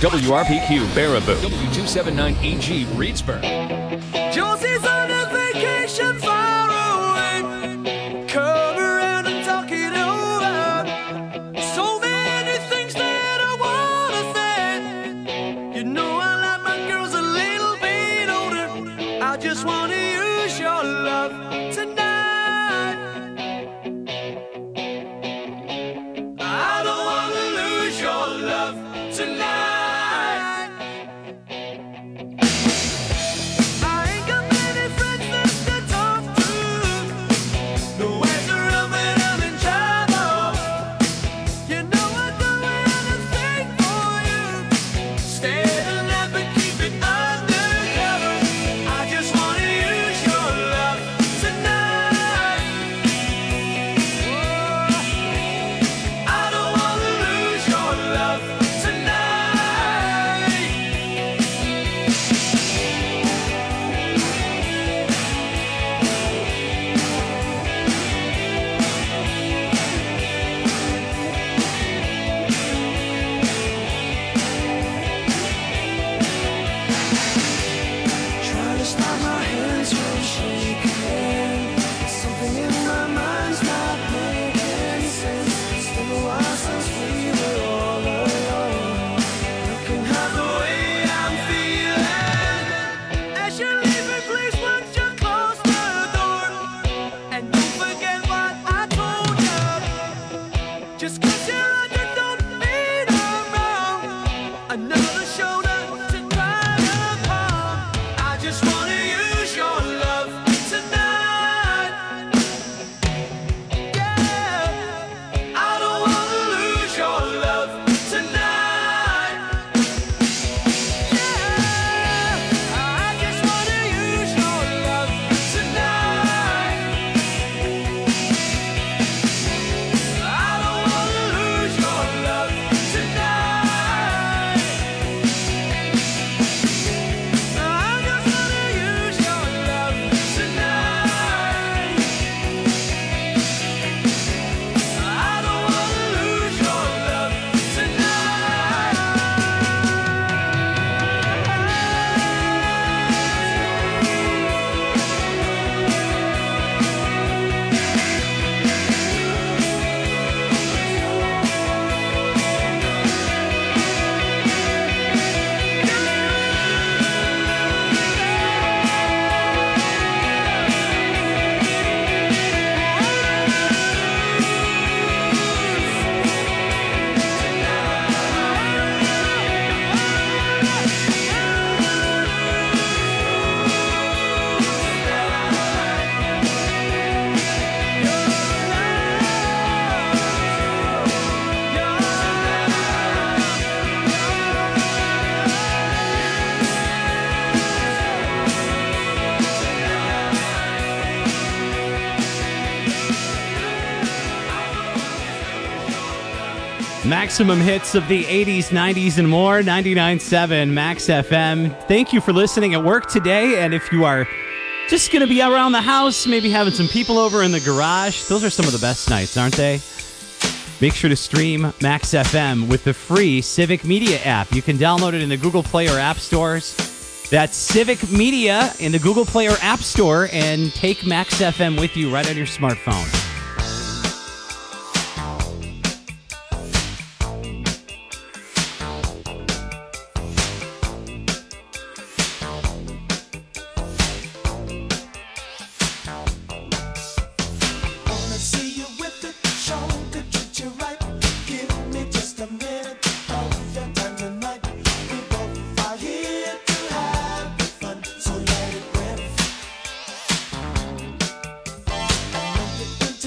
WRPQ Baraboo, W279EG Reedsburg. Josie's on a vacation far away. Come around and talk it over. So many things that I wanna say. You know I like my girls a little bit older. I just wanna use your love tonight. I don't wanna lose your love tonight. Maximum hits of the 80s, 90s, and more. 99.7 Max FM. Thank you for listening at work today. And if you are just going to be around the house, maybe having some people over in the garage, those are some of the best nights, aren't they? Make sure to stream Max FM with the free Civic Media app. You can download it in the Google Play or App Stores. That's Civic Media in the Google Play or App Store, and take Max FM with you right on your smartphone. So let it rip.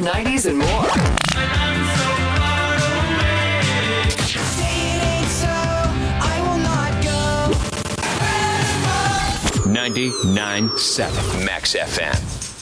90s, and more. Say it ain't so, I will not go. 99.7 Max FM.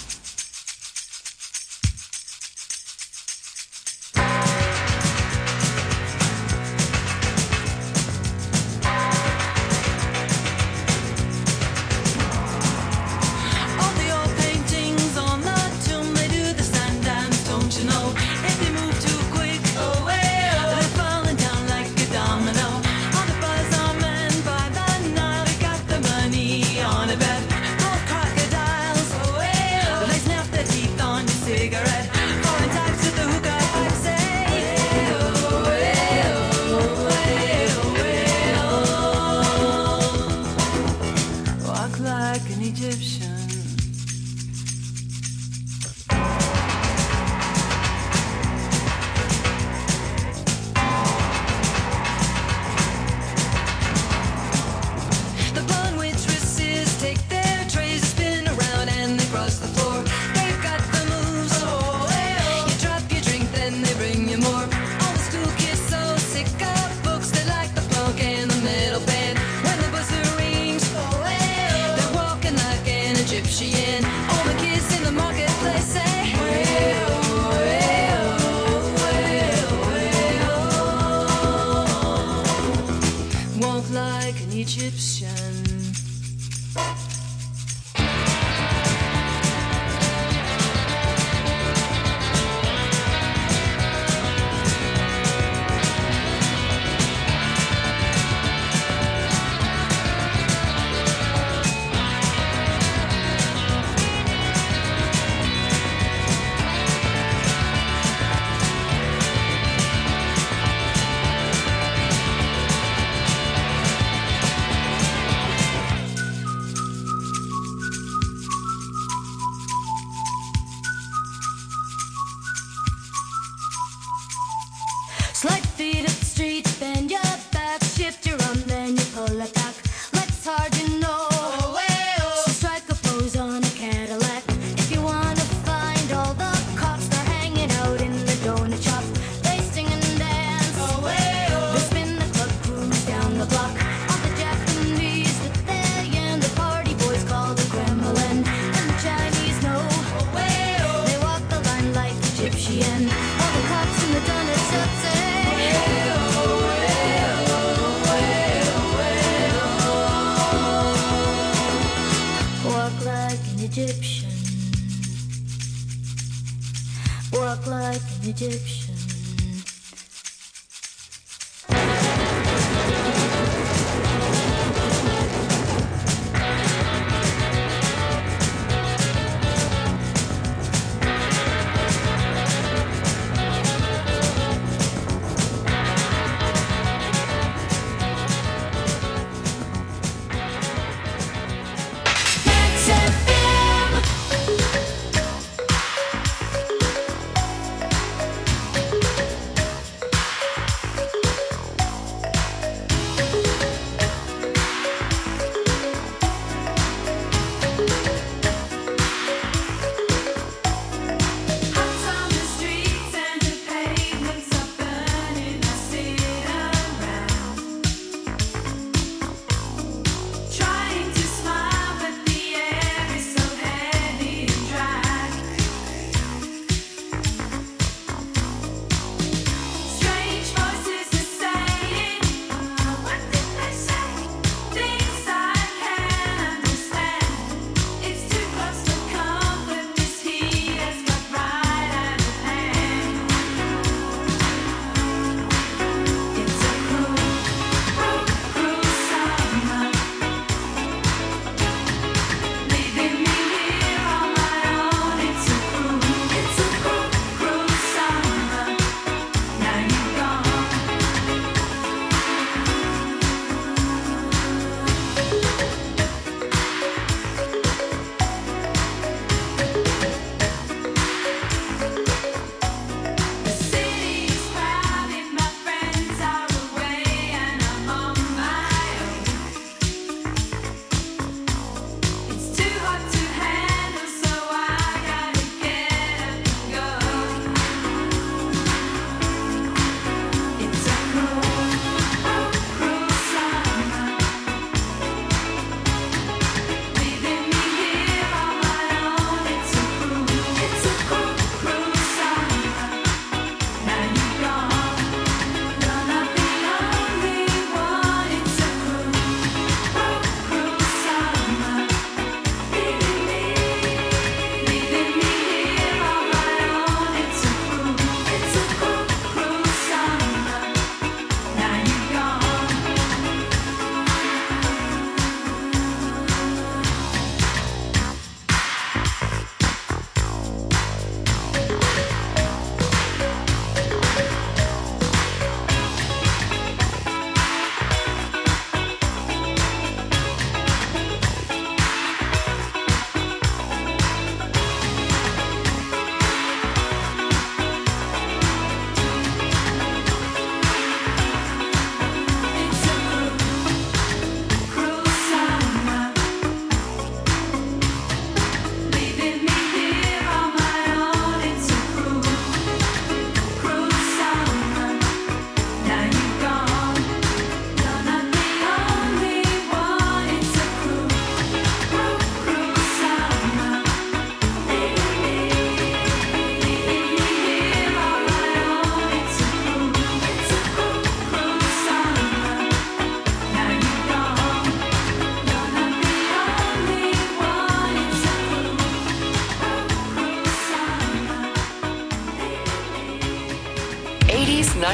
All the old paintings on the tomb, they do the sun dance, don't you know? If they move too quick, they're falling down like a domino. All the buzz are men by the Nile, they got the money on a bet. Gold crocodiles, they snap their teeth on your cigarette. Foreign types with the hookah pipe say, walk like an Egyptian. The blonde waitresses take their trays and spin around and they cross the floor. They've got the moves. You drop your drink, then they bring you more. All the school kids so sick of books, they like the punk and the metal band. When the buzzer rings, they're walking like an Egyptian. All the kids in the marketplace say, walk like an Egyptian. Slide feet up the street, bend your back, shift your arm, then you pull it back. Legs hard, you know. So strike a pose on a Cadillac. If you wanna find all the cops, they're hanging out in the donut shop. They sing and dance. They spin the club, cruise down the block. All the Japanese with their yen, the party boys call the Kremlin. And the Chinese know. They walk the line like Egyptian. All the cops in the donut shop say, walk like an Egyptian. Walk like an Egyptian. Max FM.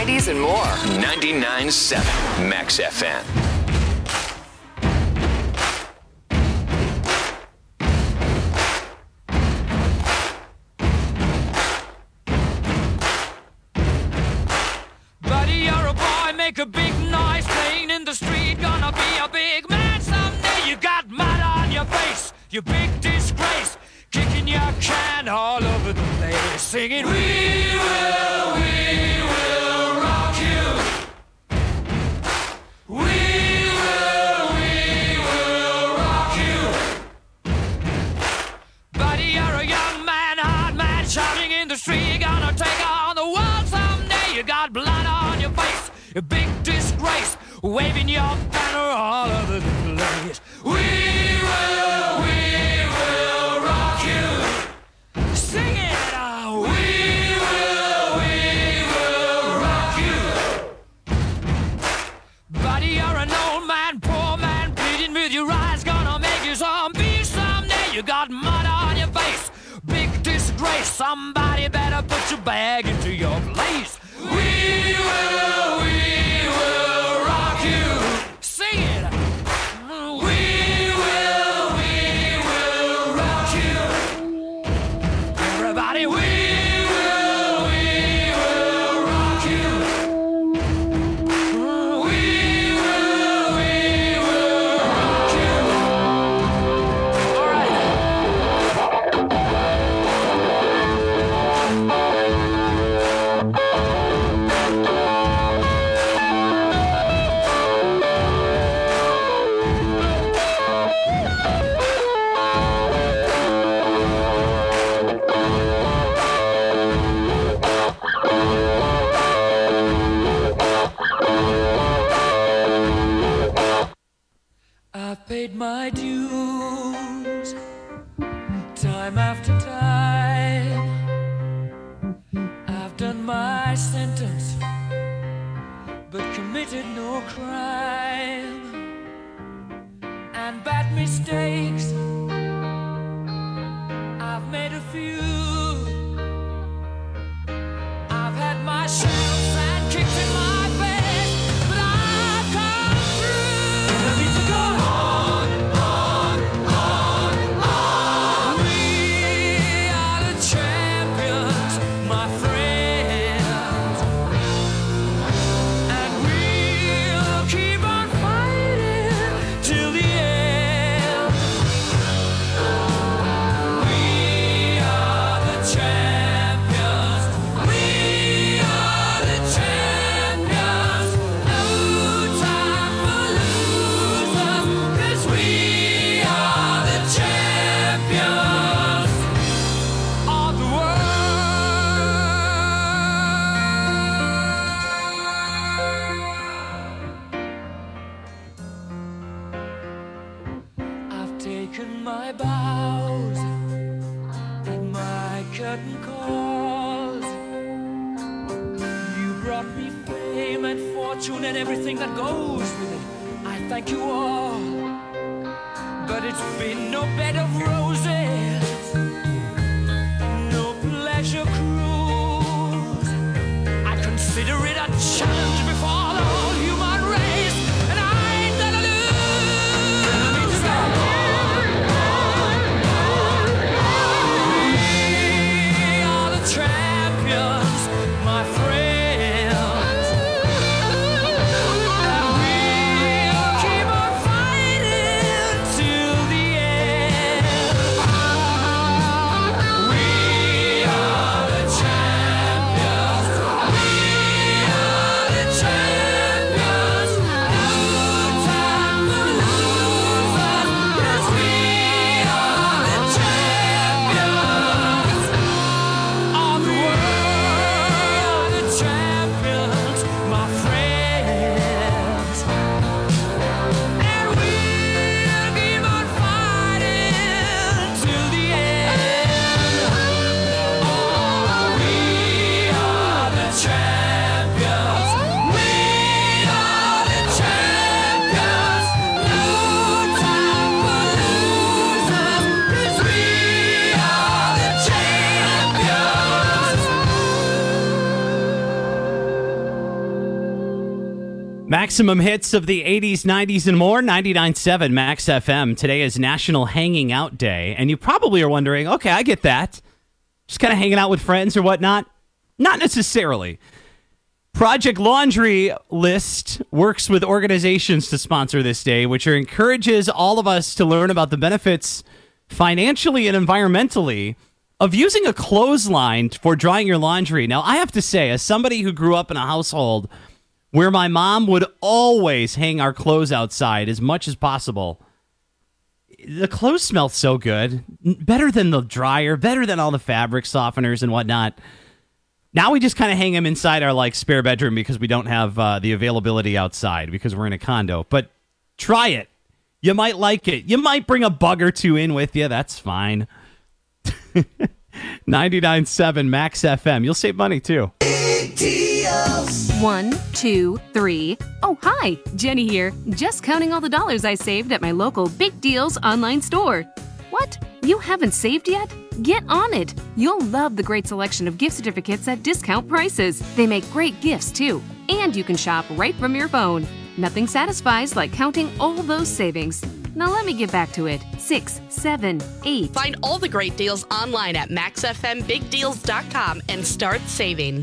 80s, and more. 99.7 Max FM. Buddy, you're a boy, make a big noise playing in the street. Gonna be a big man someday. You got mud on your face, you big disgrace. Kicking your can all over the place. Singing, we will rock you. We will rock you. Buddy, you're a young man, hard man, shouting in the street. Gonna take on the world someday. You got blood on your face, a big disgrace, waving your banner all over the place. We will rock you. Sing it out. We will rock you. Buddy, you're an old man, poor man, bleeding with your eyes. Gonna make you zombie someday. You got mud on your face, big disgrace. Somebody better put your bag into your place. We will rock you. Sing it. We will rock you. Everybody, we will rock you. We will rock you. All right. I've paid my dues time after time. I've done my sentence, but committed no crime. And bad mistakes, I've made a few. I've had my shells and kicks in my face, but I've come through. I need to go on. We are the champions, my friends, and we'll keep on fighting till the end. We are the champions. We are the champions. No time for losers, 'cause we are the champions of the world. I've taken my bows and my curtain calls. You brought me fame and fortune and everything that goes with it. I thank you all, but it's been no bed of roses, no pleasure cruise. I consider it a challenge before the whole human race, and I ain't gonna lose. We are the champions, my friends, and we'll keep on fighting till the end. We are the champions. We are the Maximum hits of the 80s, 90s, and more. 99.7 Max FM. Today is National Hanging Out Day. And you probably are wondering, okay, I get that. Just kind of hanging out with friends or whatnot. Not necessarily. Project Laundry List works with organizations to sponsor this day, which encourages all of us to learn about the benefits financially and environmentally of using a clothesline for drying your laundry. Now, I have to say, as somebody who grew up in a household where my mom would always hang our clothes outside as much as possible, the clothes smell so good. Better than the dryer, better than all the fabric softeners and whatnot. Now we just kind of hang them inside our spare bedroom because we don't have the availability outside because we're in a condo. But try it. You might like it. You might bring a bug or two in with you. That's fine. 99.7 Max FM. You'll save money too. 1, 2, 3. Oh, hi, Jenny here. Just counting all the dollars I saved at my local Big Deals online store. What? You haven't saved yet? Get on it. You'll love the great selection of gift certificates at discount prices. They make great gifts, too. And you can shop right from your phone. Nothing satisfies like counting all those savings. Now let me get back to it. 6, 7, 8. Find all the great deals online at maxfmbigdeals.com and start saving.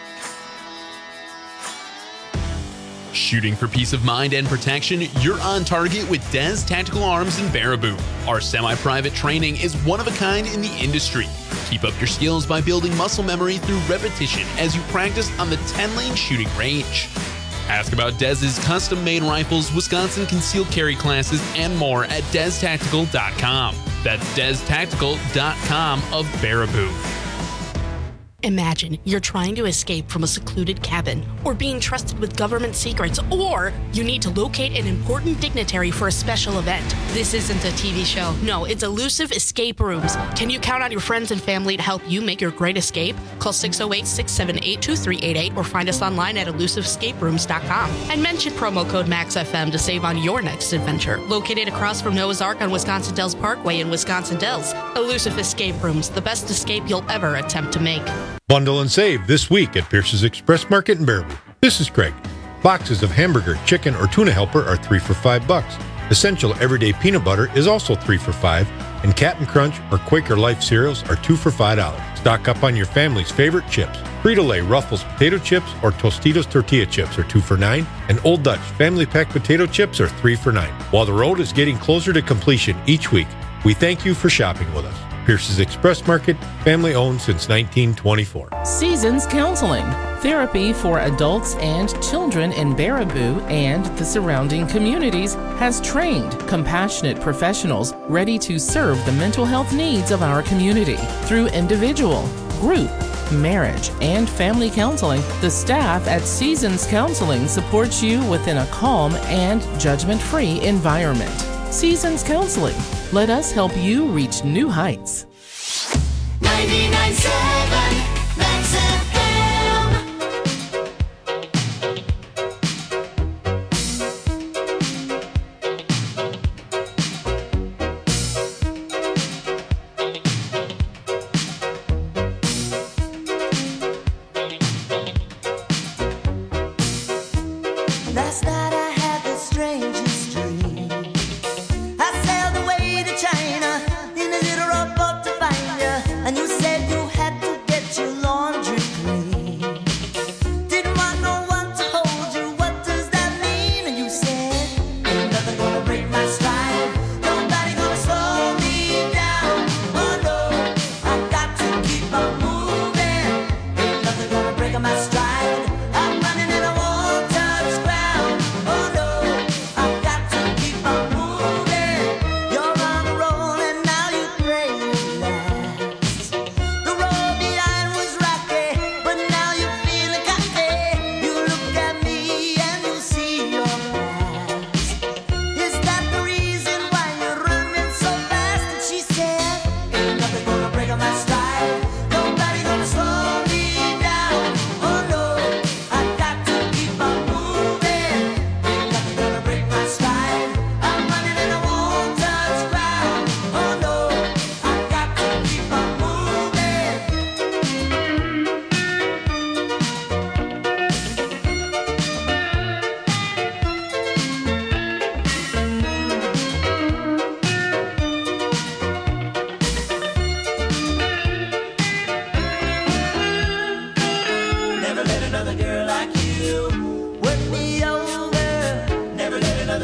Shooting for peace of mind and protection, you're on target with Des Tactical Arms in Baraboo. Our semi-private training is one of a kind in the industry. Keep up your skills by building muscle memory through repetition as you practice on the 10-lane shooting range. Ask about Des's custom-made rifles, Wisconsin concealed carry classes, and more at destactical.com. That's destactical.com of Baraboo. Imagine you're trying to escape from a secluded cabin, or being trusted with government secrets, or you need to locate an important dignitary for a special event. This isn't a TV show. No, it's Elusive Escape Rooms. Can you count on your friends and family to help you make your great escape? Call 608-678-2388 or find us online at elusiveescaperooms.com and mention promo code MAXFM to save on your next adventure. Located across from Noah's Ark on Wisconsin Dells Parkway in Wisconsin Dells, Elusive Escape Rooms, the best escape you'll ever attempt to make. Bundle and save this week at Pierce's Express Market in Baraboo. This is Craig. Boxes of hamburger, chicken, or tuna helper are 3 for $5. Essential everyday peanut butter is also 3 for $5, and Captain Crunch or Quaker Life cereals are 2 for $5. Stock up on your family's favorite chips. Frito-Lay Ruffles potato chips or Tostitos tortilla chips are 2 for $9, and Old Dutch family pack potato chips are 3 for $9. While the road is getting closer to completion each week, we thank you for shopping with us. Pierce's Express Market, family owned since 1924. Seasons Counseling, therapy for adults and children in Baraboo and the surrounding communities, has trained compassionate professionals ready to serve the mental health needs of our community. Through individual, group, marriage, and family counseling, the staff at Seasons Counseling supports you within a calm and judgment-free environment. Seasons Counseling. Let us help you reach new heights. 99.7 Max FM. Last night I had the strangest dream. I sailed away to China in a little rowboat to find you, and you said you had to get your laundry clean. Didn't want no one to hold you, what does that mean? And you said, ain't nothing gonna break my stride, nobody gonna slow me down. Oh no, I've got to keep on moving, ain't nothing gonna break my stride. I'm running and I won't touch ground.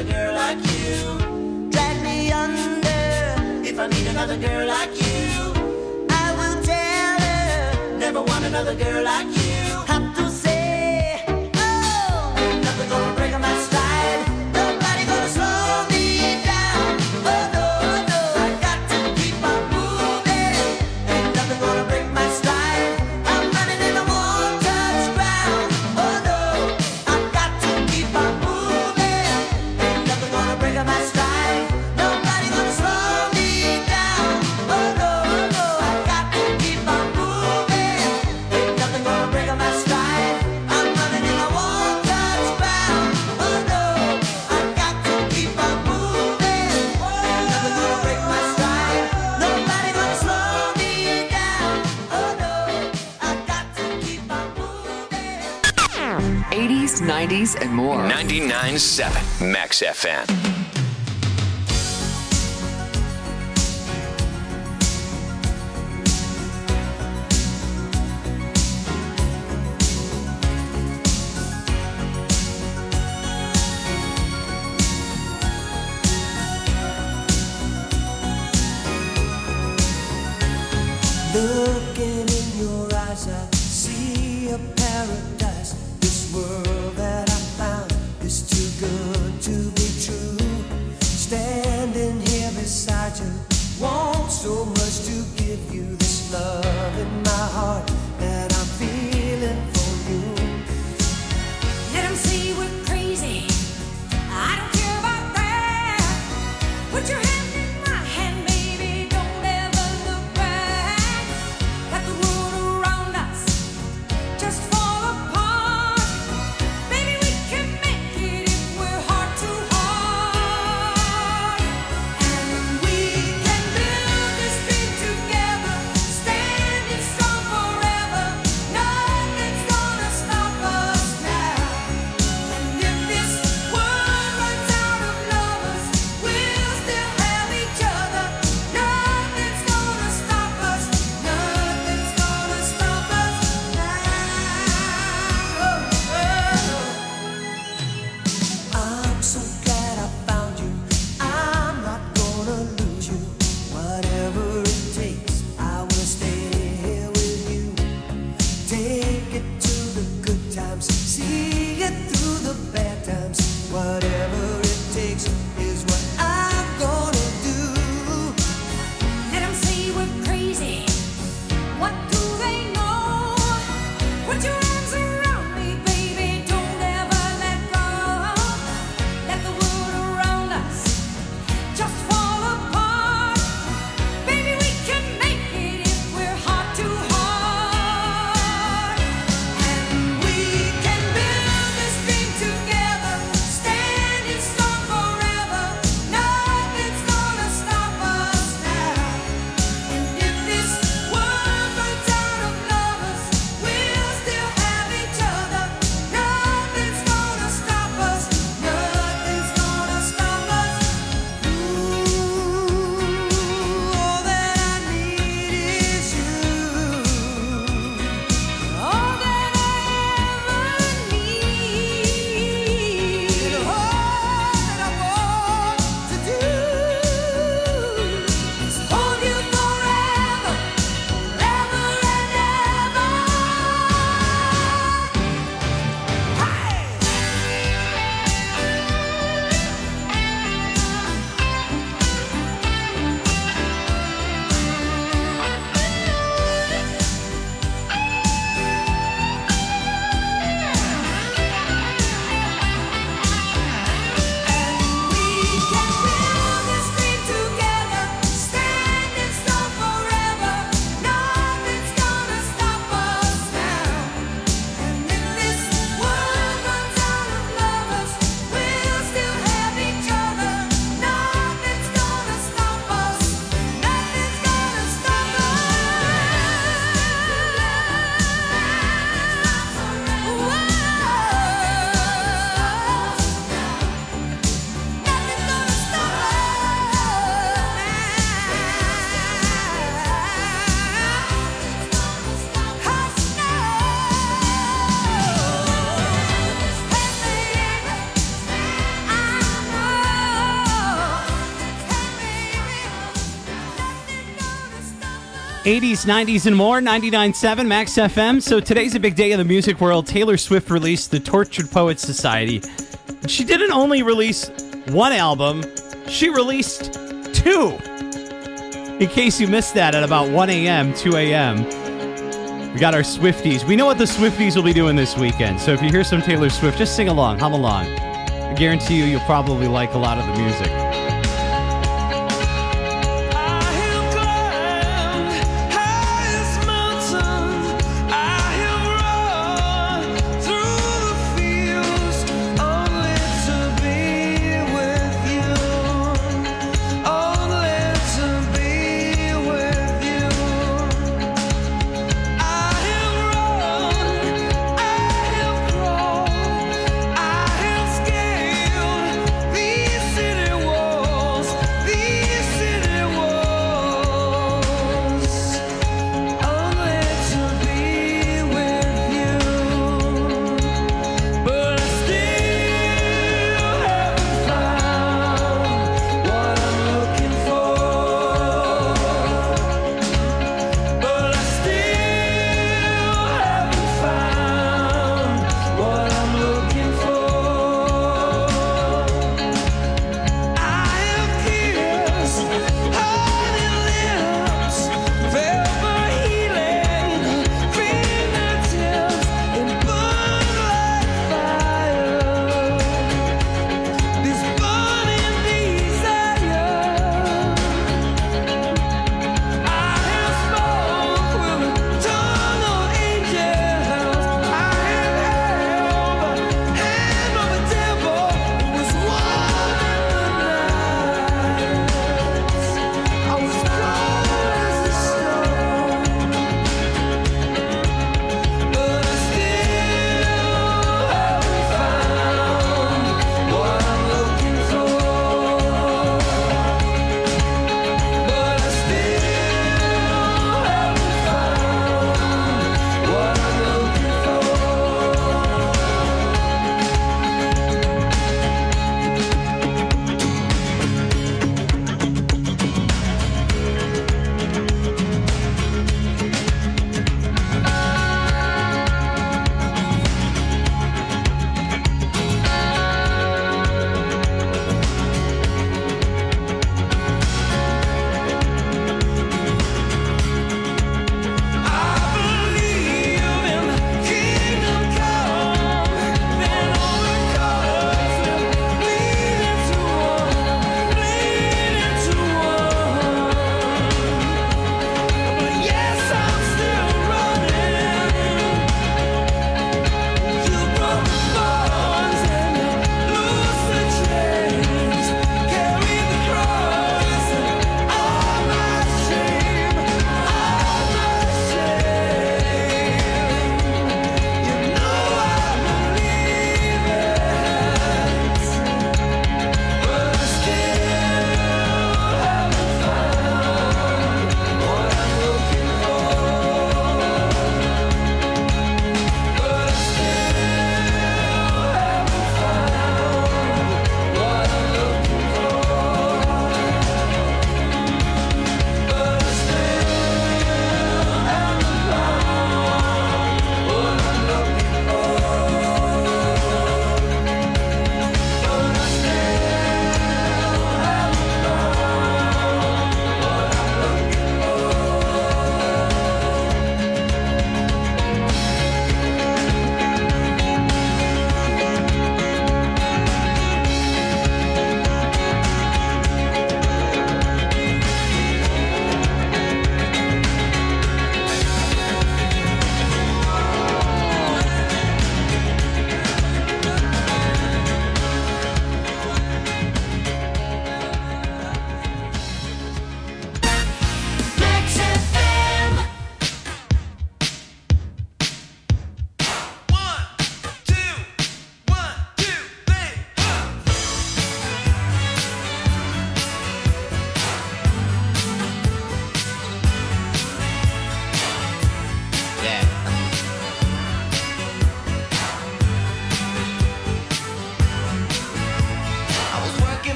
another girl like you. Drag me under if I meet another girl like you. I will tell her, never want another girl like you. Have to say, oh, ain't nothing gonna break my stride. Nobody gonna slow me down. Oh no, no, I got to keep on moving. Ain't nothing gonna break my stride. I'm running in the won't touch ground. Oh no, I got to keep on moving. Ain't nothing gonna break my stride. Nobody gonna slow me down. Oh no, no, I got to keep on moving. Ain't nothing gonna break my stride. I'm running in the won't touch ground. Oh no, I got to keep on moving. Ain't nothing gonna break my stride. Nobody gonna slow me down. Oh no, I got to keep on moving. 80s, 90s, and more. 99.7 Max FM. Looking in your eyes, I see a paradise. This world that I found is too good to be true. Standing here beside you, want so much to give you this love in my heart that I'm feeling for you. Let 'em say we're crazy. I don't care about that. Put your hand in my hand, baby. Don't ever look back. Let the world around us just fall apart. 80s, 90s, and more, 99.7 Max FM. So today's a big day in the music world. Taylor Swift released the Tortured Poets Society. She didn't only release one album, she released two. In case you missed that at about 1 a.m., 2 a.m., we got our Swifties. We know what the Swifties will be doing this weekend. So if you hear some Taylor Swift, just sing along, hum along. I guarantee you'll probably like a lot of the music. City walls.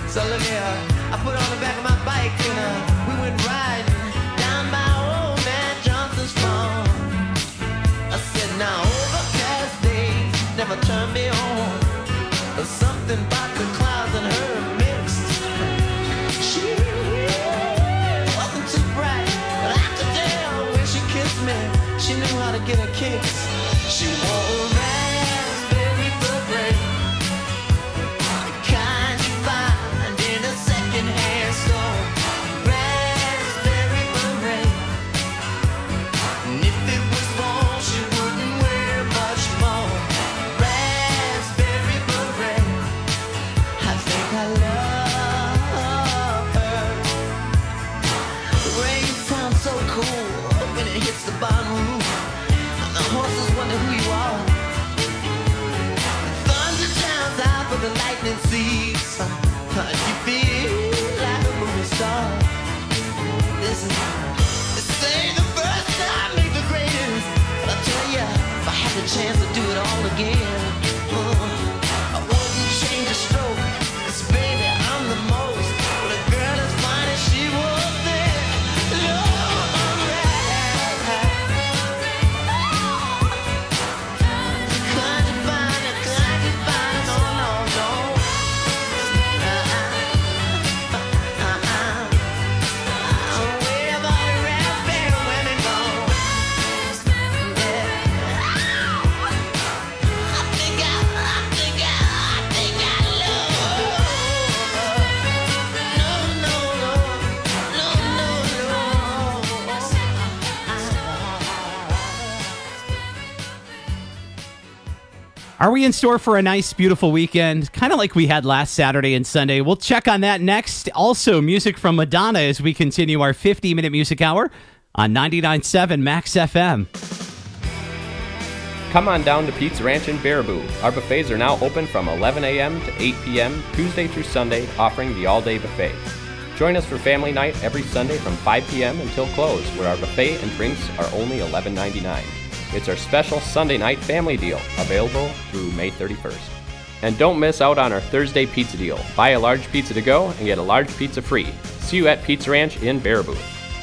So look here, I put on the back of my bike and we went riding down by old man Johnson's farm. I said, now overcast days never turn me on. There's something about the clouds and her mixed. She wasn't too bright, but I could tell when she kissed me, she knew how to get her kicks. She wore a raspberry beret, the kind you find in a second-hand store. Raspberry beret, and if it was fall, she wouldn't wear much more. Raspberry beret, I think I love her. The rain sounds so cool when it hits the barn roof, and the horses wonder who you are. The thunder drowns out, but the lightning sees. You feel like a movie star. This ain't the first time, ain't the greatest. But I'll tell ya, if I had the chance to do it all again, I wouldn't change a stroke. 'Cause baby, I'm the most. But a girl as fine as she was then, Lord, can't you find it? Can't you find it? No, no, no. Where have all the raspberry women gone? I think I love her. No, Are we in store for a nice, beautiful weekend? Kind of like we had last Saturday and Sunday. We'll check on that next. Also, music from Madonna as we continue our 50-minute music hour on 99.7 Max FM. Come on down to Pete's Ranch in Baraboo. Our buffets are now open from 11 a.m. to 8 p.m. Tuesday through Sunday, offering the all-day buffet. Join us for family night every Sunday from 5 p.m. until close, where our buffet and drinks are only $11.99. It's our special Sunday night family deal, available through May 31st. And don't miss out on our Thursday pizza deal. Buy a large pizza to go and get a large pizza free. See you at Pete's Ranch in Baraboo.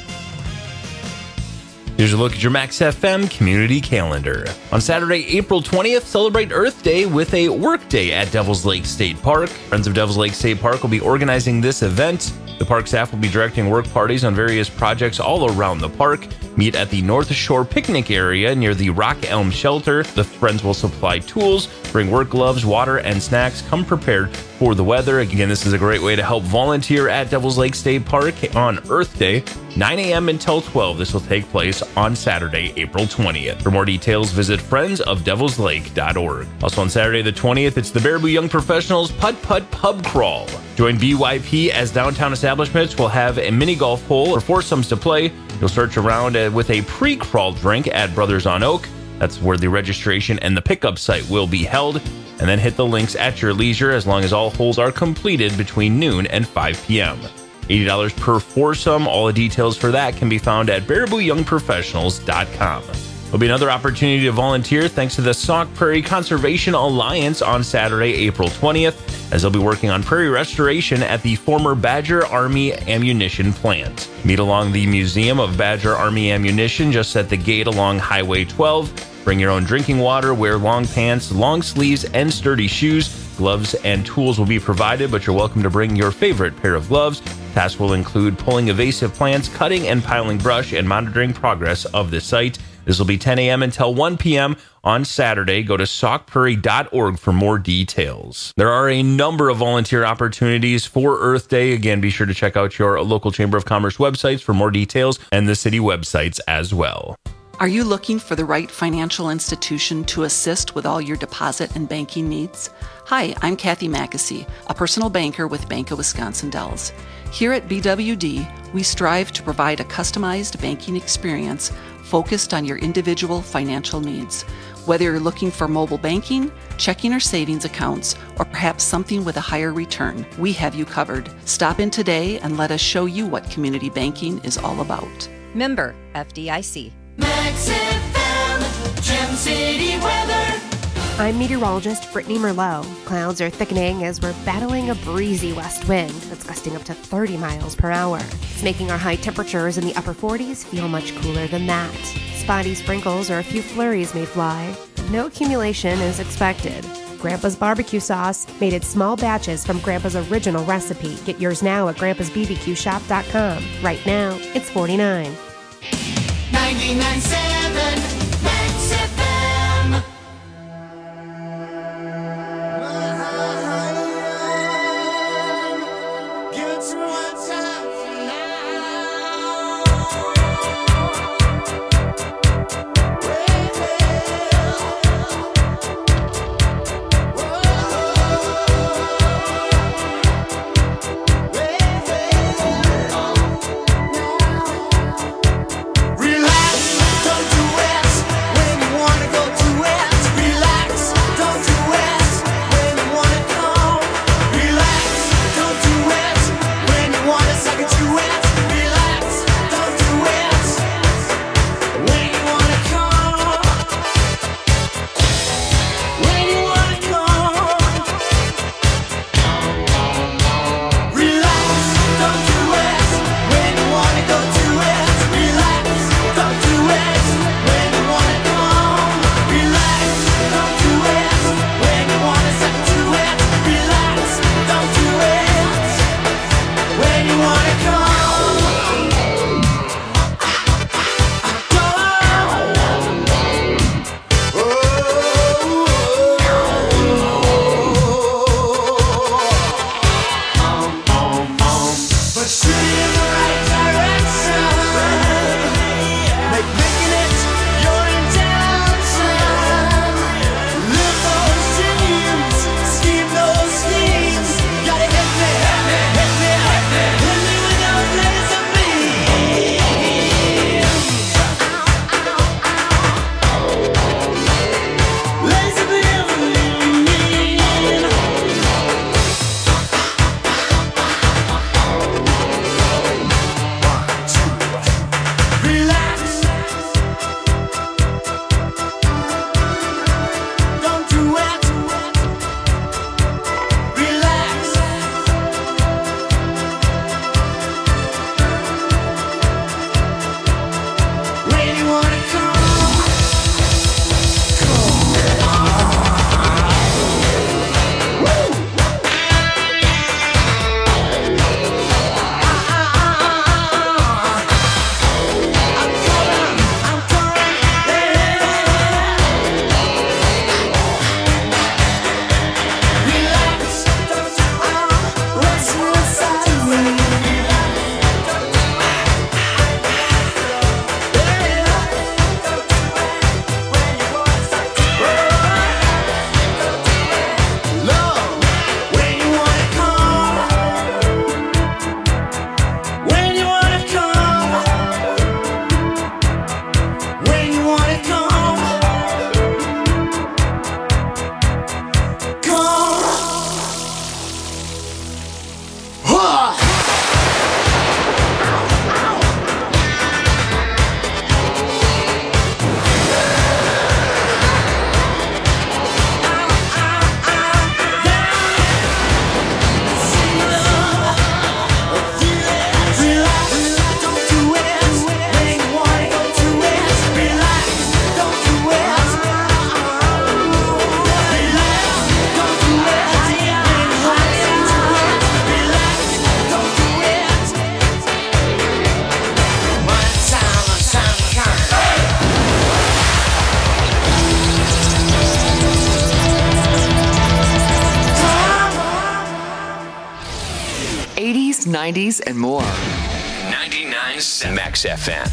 Here's a look at your Max FM community calendar. On Saturday, April 20th, celebrate Earth Day with a work day at Devil's Lake State Park. Friends of Devil's Lake State Park will be organizing this event. The park staff will be directing work parties on various projects all around the park. Meet at the North Shore picnic area near the Rock Elm Shelter. The friends will supply tools, bring work gloves, water, and snacks. Come prepared for the weather. Again, this is a great way to help volunteer at Devil's Lake State Park on Earth Day, 9 a.m. until 12. This will take place on Saturday, April 20th. For more details, visit friendsofdevilslake.org. Also on Saturday the 20th, it's the Baraboo Young Professionals Putt Putt Pub Crawl. Join BYP as downtown establishments will have a mini golf hole for foursomes to play. You'll search around with a pre-crawl drink at Brothers on Oak. That's where the registration and the pickup site will be held. And then hit the links at your leisure as long as all holes are completed between noon and 5 p.m. $80 per foursome. All the details for that can be found at BarabooYoungProfessionals.com. There'll be another opportunity to volunteer thanks to the Sauk Prairie Conservation Alliance on Saturday, April 20th, as they'll be working on prairie restoration at the former Badger Army Ammunition Plant. Meet along the Museum of Badger Army Ammunition just at the gate along Highway 12. Bring your own drinking water, wear long pants, long sleeves, and sturdy shoes. Gloves and tools will be provided, but you're welcome to bring your favorite pair of gloves. Tasks will include pulling invasive plants, cutting and piling brush, and monitoring progress of the site. This will be 10 a.m. until 1 p.m. on Saturday. Go to saukprairie.org for more details. There are a number of volunteer opportunities for Earth Day. Again, be sure to check out your local Chamber of Commerce websites for more details and the city websites as well. Are you looking for the right financial institution to assist with all your deposit and banking needs? Hi, I'm Kathy Mackesy, a personal banker with Bank of Wisconsin Dells. Here at BWD, we strive to provide a customized banking experience focused on your individual financial needs. Whether you're looking for mobile banking, checking or savings accounts, or perhaps something with a higher return, we have you covered. Stop in today and let us show you what community banking is all about. Member FDIC. Max FM, Gem City weather. I'm meteorologist Brittany Merlot. Clouds are thickening as we're battling a breezy west wind that's gusting up to 30 miles per hour. It's making our high temperatures in the upper 40s feel much cooler than that. Spotty sprinkles or a few flurries may fly, but no accumulation is expected. Grandpa's barbecue sauce, made in small batches from Grandpa's original recipe. Get yours now at grandpa'sbbqshop.com. Right now, it's $49. 99.7 Max FM. Give it to me one time '80s, '90s, and more. 99.7 Max FM.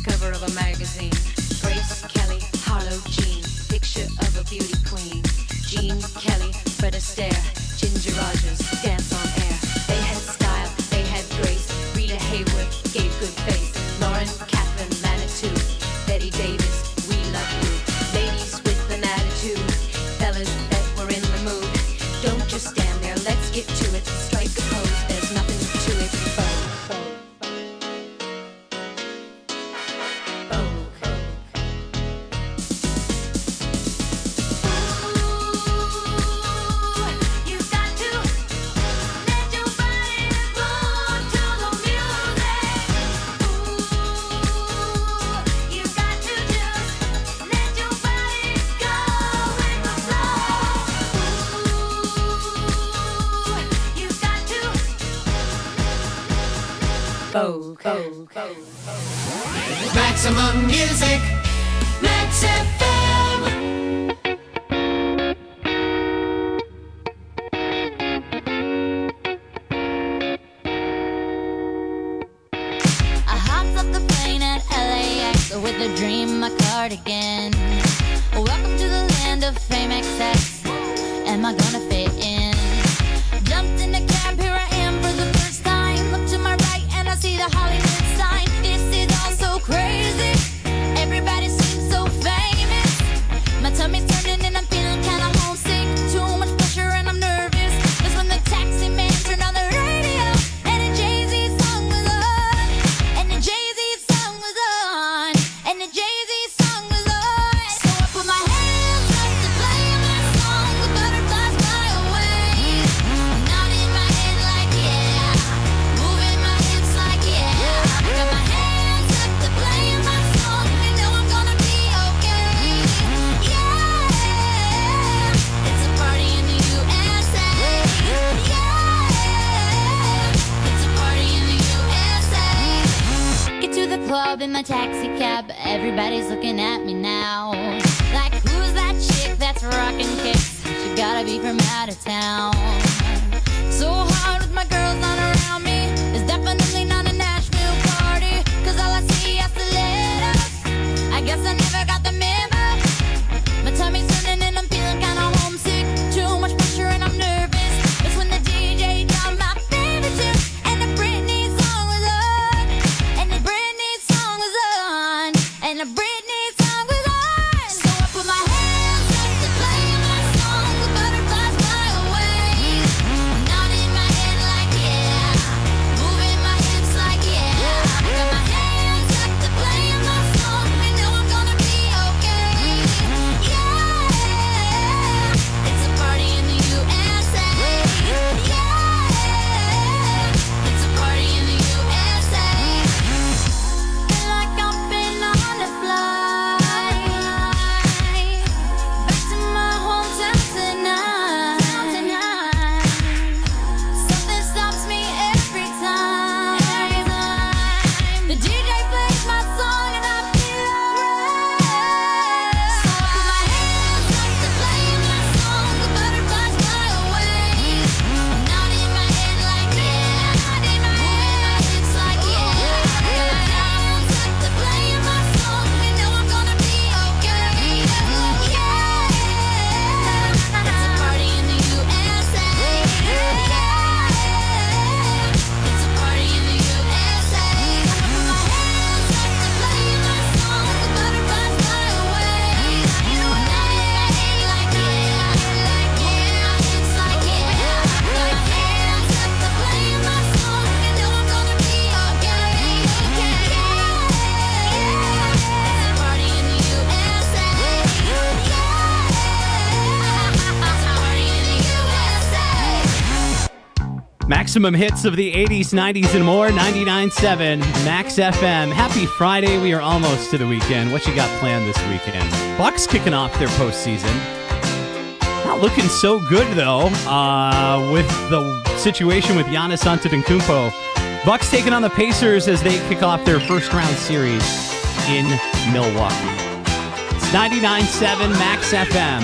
cover of a magazine. Grace Kelly, Harlow Jean, picture of a beauty queen. Jean Kelly, Fred Astaire, Ginger Rogers, dance on air. They had style, they had grace. Rita Hayworth gave good face. Lauren Catherine Manitou, Betty Davis, we love you. Ladies with an attitude, fellas that were in the mood. Don't just stand there, let's get to it. Strike a pose, there's nothing to it. Maximum music, Max FM. I hopped off the plane at LAX with a dream, my cardigan. Welcome to the land of fame excess. Am I gonna fit in? Jumped in a cab, here I am for the first time. Look to my right and I see the Hollywood sign. This is all so crazy. Everybody seems so famous. My tummy's turning and I'm feeling kinda homesick. Too much pressure and I'm nervous. That's when the taxi man turned on the radio and a Jay-Z song was on. And the Jay-Z song was on. And the Jay-Z song was on. So I put my hands up to play my song. The butterflies fly away. Nodding my head like yeah. Moving my hips like yeah. I got my hands up to play my song. I know I'm gonna be okay. Yeah. It's a party in the USA. Yeah. It's a party in the USA. Get to the club in my taxi cab. Everybody's looking at me now. Like, who's that chick that's rocking kicks? She gotta be from out of town. So hard with my girls on around me. It's definitely not a Nashville party. Cause all I see are stilettos. I guess I never got the memo. My tummy's turning and I'm feeling kinda homesick. Too much pressure and I'm nervous. It's when the DJ dropped my favorite tune. And the Britney song was on. And the Britney song was on. And the Britney song was on. So I put my hands up to play my song. The butterflies fly away. Nodding my head like yeah. Moving my hips like yeah. I got my hands up to play my song. I know I'm gonna be okay. Yeah. It's a party in the USA. Yeah. It's a party in the USA. Feel like I've been on a flight back to my hometown tonight. Something stops me every time. The DJ plays my song and I feel alright. So I put my hands up to play my song. The butterflies fly away. Nodding my head like yeah. Moving my hips like yeah. I got my hands up to play my song. I know I'm gonna be okay. Yeah. It's a party in the USA. Yeah. It's a party in the USA. I put my hands up to play my song. The butterflies fly away. Nodding my head like yeah. It's like yeah. I got my hands up to play my song. I know I'm gonna be okay. Yeah. It's a party in the USA. Yeah. It's a party in the USA. Maximum hits of the 80s, 90s, and more. 99.7 Max FM. Happy Friday. We are almost to the weekend. What you got planned this weekend? Bucks kicking off their postseason. Not looking so good, though, with the situation with Giannis Antetokounmpo. Bucks taking on the Pacers as they kick off their first-round series in Milwaukee. It's 99.7 Max FM.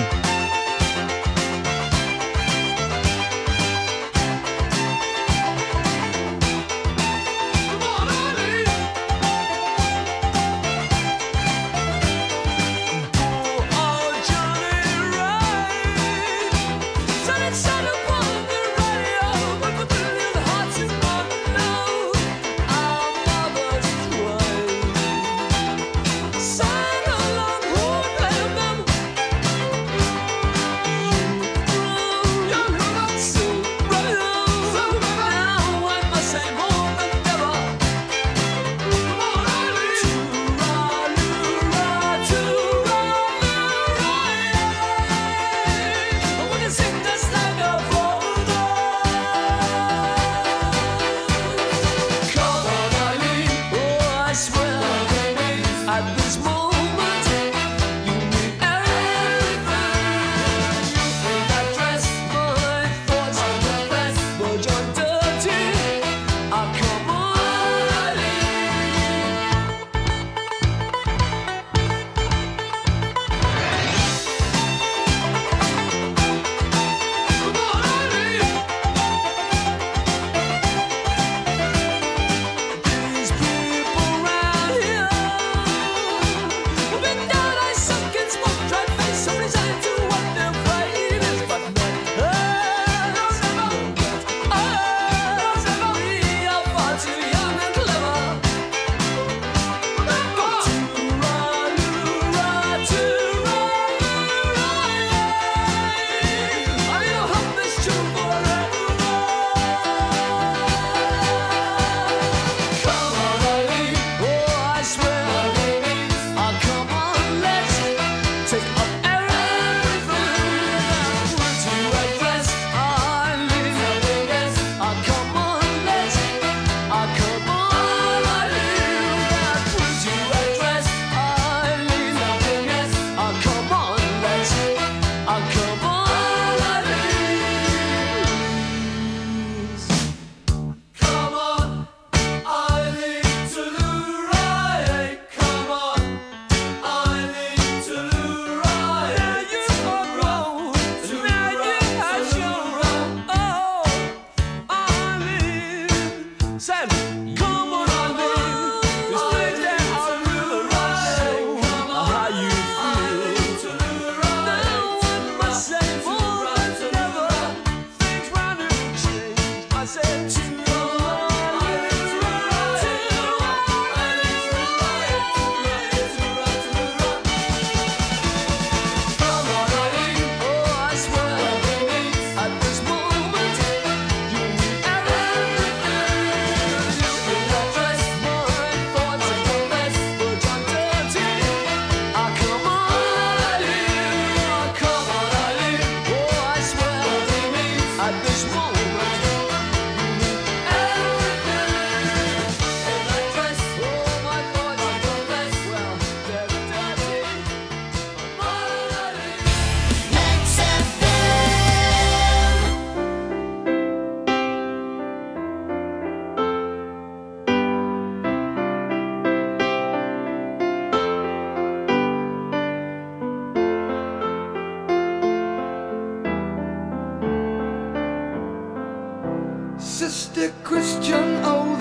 Sister Christian, oh